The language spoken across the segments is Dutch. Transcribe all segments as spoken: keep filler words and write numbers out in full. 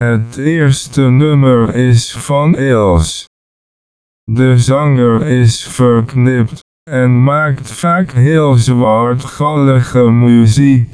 Het eerste nummer is van Eels. De zanger is verknipt en maakt vaak heel zwartgallige muziek.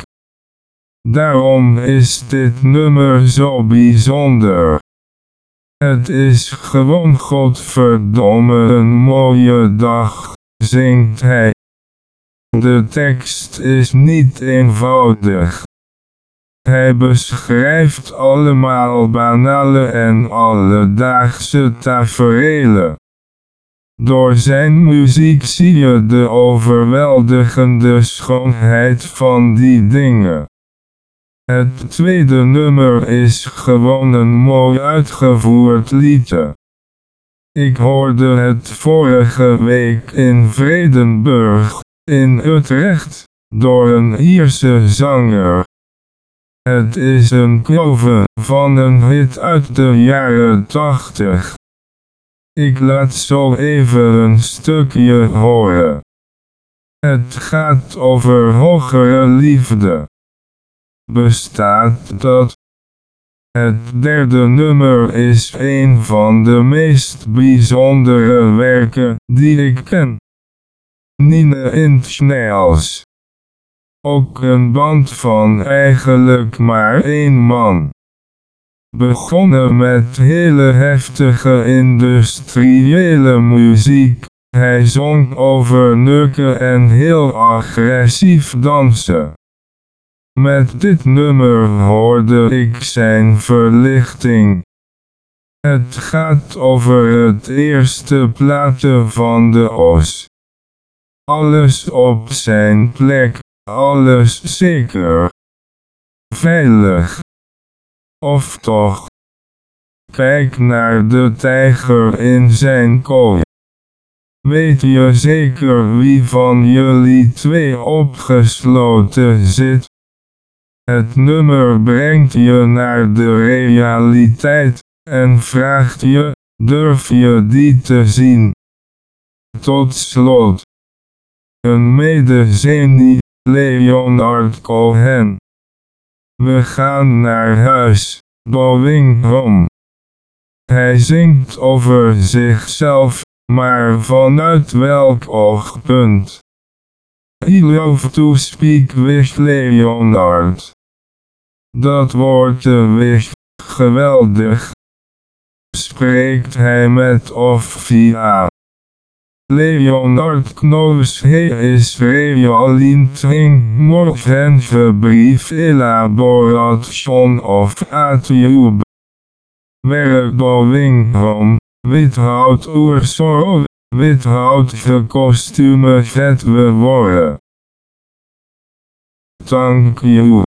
Daarom is dit nummer zo bijzonder. Het is gewoon godverdomme een mooie dag, zingt hij. De tekst is niet eenvoudig. Hij beschrijft allemaal banale en alledaagse taferelen. Door zijn muziek zie je de overweldigende schoonheid van die dingen. Het tweede nummer is gewoon een mooi uitgevoerd liedje. Ik hoorde het vorige week in Vredenburg, in Utrecht, door een Ierse zanger. Het is een cover van een hit uit de jaren tachtig. Ik laat zo even een stukje horen. Het gaat over hogere liefde. Bestaat dat? Het derde nummer is een van de meest bijzondere werken die ik ken. Nine Inch Nails. Ook een band van eigenlijk maar één man. Begonnen met hele heftige industriële muziek. Hij zong over neuken en heel agressief dansen. Met dit nummer hoorde ik zijn verlichting. Het gaat over het eerste plaatje van de Os. Alles op zijn plek, alles zeker. Veilig. Of toch? Kijk naar de tijger in zijn kooi. Weet je zeker wie van jullie twee opgesloten zit? Het nummer brengt je naar de realiteit en vraagt je, durf je die te zien? Tot slot. Een medezenie, Leonard Cohen. We gaan naar huis, going home. Hij zingt over zichzelf, maar vanuit welk oogpunt? I love to speak with Leonard. Dat wordt weer geweldig. Spreekt hij met of via? Leonard knows he is reality morgen brief elaboration of a tube. We're going home, without our sorrow, without the costume that we wore. Thank you.